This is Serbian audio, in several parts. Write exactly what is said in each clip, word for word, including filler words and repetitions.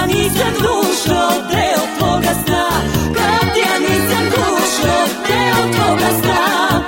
nisam dušo deo tvoga sna, kad ja nisam dušo deo tvoga sna.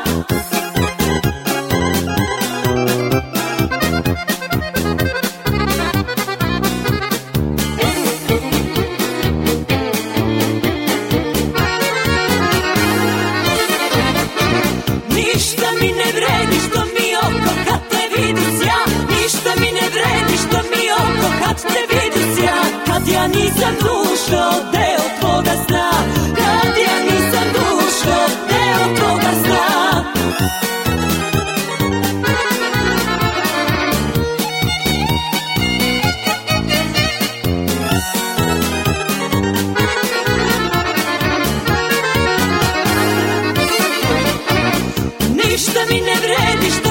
Ništa mi ne vredi što mi oko kad te vidim ja, ništa mi ne vredi što mi oko kad te vidim ja, kad ja nisam dušo deo tvoga sna, kad ja nisam dušo deo tvoga sna. Ništa mi ne vredi što